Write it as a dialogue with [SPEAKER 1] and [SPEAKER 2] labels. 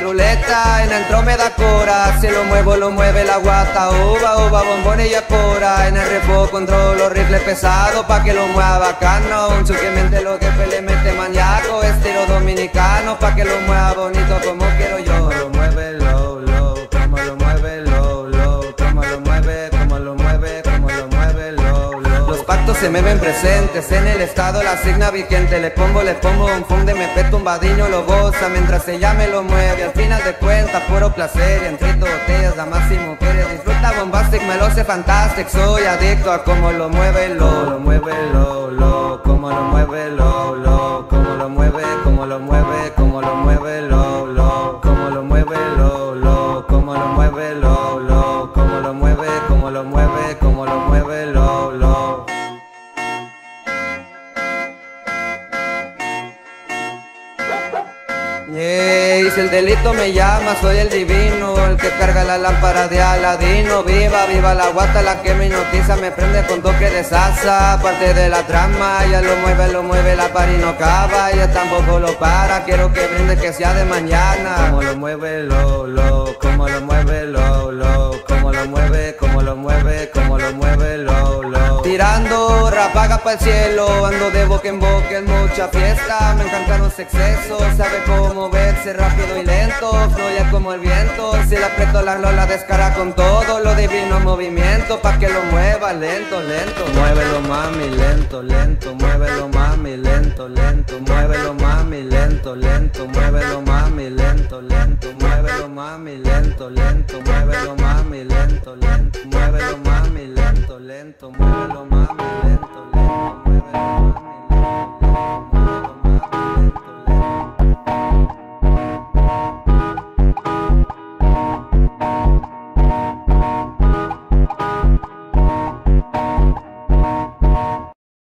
[SPEAKER 1] ruleta, en el tro me da cora. Si lo muevo, lo mueve la guata. Uva, uva, bombones y espora. En el repo controlo rifle pesado pa' que lo mueva bacano. Un chuquemente lo que le mete maníaco. Estilo dominicano pa' que lo mueva bonito como quiero yo. Lo mueve low, low, como lo mueve low, low. Como lo mueve, como lo mueve, como lo mueve low, low. Los pactos se me ven presentes, en el estado la signa vigente. Le pongo un funde, me peto un vadillo, lo goza mientras ella me lo mueve. Al final de cuentas, puro placer, y entre botellas, damas y mujeres. Disfruta bombastic, me lo sé fantastic. Soy adicto a cómo lo mueve low, lo mueve low, low. Como lo mueve low, low. Como lo mueve, como lo mueve, como lo mueve low, low. Como lo mueve low, low. Como lo mueve low, low. Como lo mueve, como lo mueve, como lo mueve low, low. Y si el delito me llama, soy el divino, el que carga la lámpara de Aladino. Viva, viva la guata, la que me hipnotiza, me prende con toque de salsa. Parte de la trama, ya lo mueve, la pari no acaba, ya tampoco lo para. Quiero que brinde que sea de mañana. Como lo mueve low, low, como lo mueve low, low. Como lo mueve, como lo mueve, como lo mueve low, low. Tirando ráfaga para el cielo, ando de boca en boca, en mucha fiesta. Me encantan los excesos, sabe cómo moverse rápido y lento, fluye como el viento. Si le aprieto la lola descara con todo lo divino movimiento, pa' que lo mueva lento, lento. Muévelo mami, lento, lento. Muévelo mami, lento, lento. Muévelo mami, lento, lento. Muévelo mami, lento, lento. Muévelo mami, lento, lento. Muévelo mami, lento, lento. Muévelo mami, lento, lento. Muévelo mami, lento.